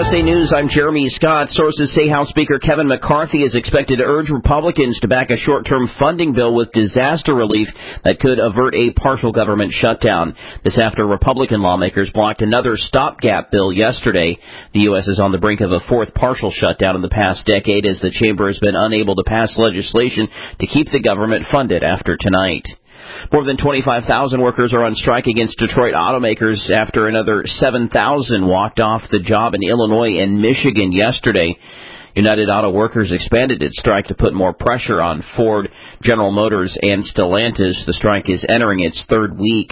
USA News, I'm Jeremy Scott. Sources say House Speaker Kevin McCarthy is expected to urge Republicans to back a short-term funding bill with disaster relief that could avert a partial government shutdown. This after Republican lawmakers blocked another stopgap bill yesterday. The U.S. is on the brink of a fourth partial shutdown in the past decade as the chamber has been unable to pass legislation to keep the government funded after tonight. More than 25,000 workers are on strike against Detroit automakers after another 7,000 walked off the job in Illinois and Michigan yesterday. United Auto Workers expanded its strike to put more pressure on Ford, General Motors, and Stellantis. The strike is entering its third week.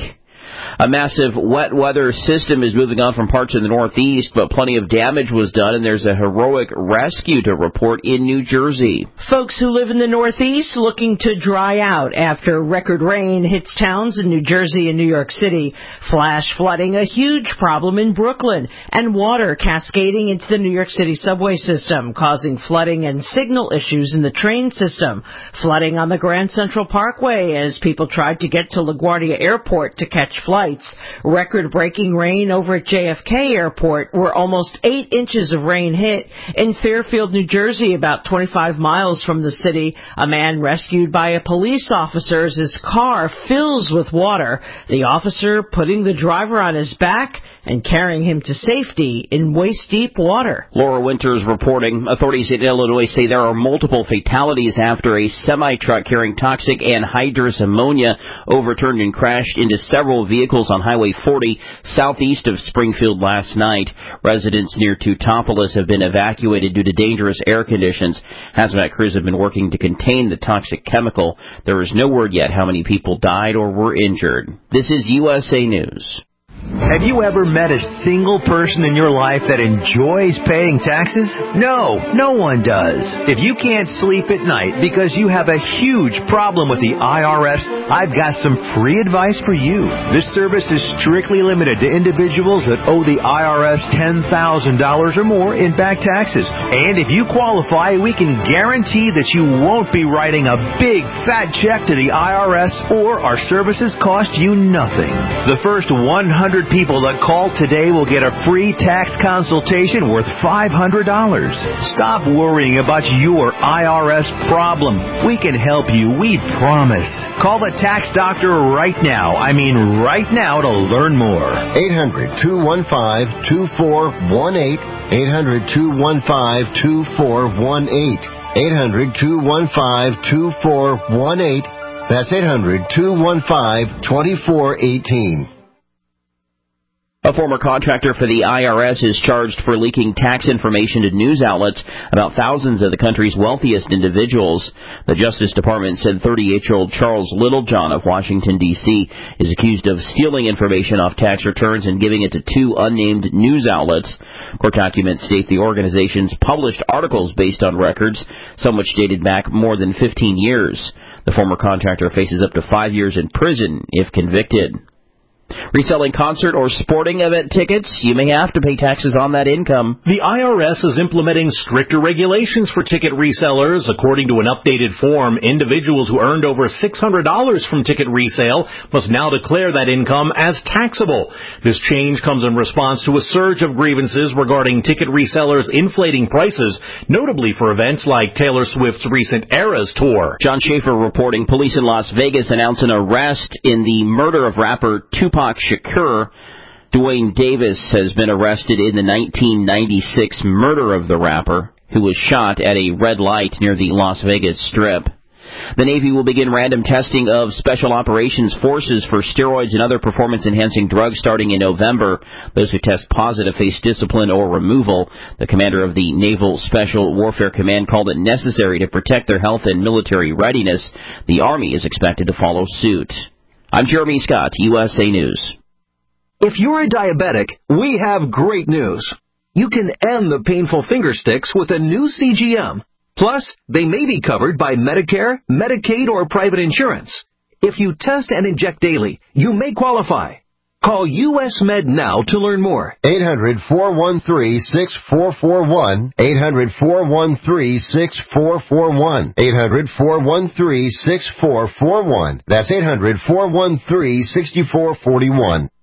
A massive wet weather system is moving on from parts of the Northeast, but plenty of damage was done, and there's a heroic rescue to report in New Jersey. Folks who live in the Northeast looking to dry out after record rain hits towns in New Jersey and New York City. Flash flooding, a huge problem in Brooklyn, and water cascading into the New York City subway system, causing flooding and signal issues in the train system. Flooding on the Grand Central Parkway as people tried to get to LaGuardia Airport to catch flights. Record-breaking rain over at JFK Airport, where almost 8 inches of rain hit. In Fairfield, New Jersey, about 25 miles from the city, a man rescued by a police officer as his car fills with water. The officer putting the driver on his back and carrying him to safety in waist-deep water. Laura Winters reporting. Authorities in Illinois say there are multiple fatalities after a semi-truck carrying toxic anhydrous ammonia overturned and crashed into several vehicles on Highway 40 southeast of Springfield last night. Residents near Teutopolis have been evacuated due to dangerous air conditions. Hazmat crews have been working to contain the toxic chemical. There is no word yet how many people died or were injured. This is USA News. Have you ever met a single person in your life that enjoys paying taxes? No, no one does. If you can't sleep at night because you have a huge problem with the IRS, I've got some free advice for you. This service is strictly limited to individuals that owe the IRS $10,000 or more in back taxes. And if you qualify, we can guarantee that you won't be writing a big fat check to the IRS or our services cost you nothing. The first 100 people that call today will get a free tax consultation worth $500. Stop worrying about your IRS problem. We can help you, we promise. Call the tax doctor right now. I mean right now to learn more. 800-215-2418. 800-215-2418. 800-215-2418. That's 800-215-2418. A former contractor for the IRS is charged for leaking tax information to news outlets about thousands of the country's wealthiest individuals. The Justice Department said 38-year-old Charles Littlejohn of Washington, D.C. is accused of stealing information off tax returns and giving it to 2 unnamed news outlets. Court documents state the organizations published articles based on records, some which dated back more than 15 years. The former contractor faces up to 5 years in prison if convicted. Reselling concert or sporting event tickets, you may have to pay taxes on that income. The IRS is implementing stricter regulations for ticket resellers. According to an updated form, individuals who earned over $600 from ticket resale must now declare that income as taxable. This change comes in response to a surge of grievances regarding ticket resellers inflating prices, notably for events like Taylor Swift's recent Eras tour. John Schaefer reporting. Police in Las Vegas announce an arrest in the murder of rapper Tupac Shakur. Dwayne Davis has been arrested in the 1996 murder of the rapper, who was shot at a red light near the Las Vegas Strip. The Navy will begin random testing of Special Operations Forces for steroids and other performance-enhancing drugs starting in November. Those who test positive face discipline or removal. The commander of the Naval Special Warfare Command called it necessary to protect their health and military readiness. The Army is expected to follow suit. I'm Jeremy Scott, USA News. If you're a diabetic, we have great news. You can end the painful finger sticks with a new CGM. Plus, they may be covered by Medicare, Medicaid, or private insurance. If you test and inject daily, you may qualify. Call US Med now to learn more. 800-413-6441. 800-413-6441. 800-413-6441. That's 800-413-6441.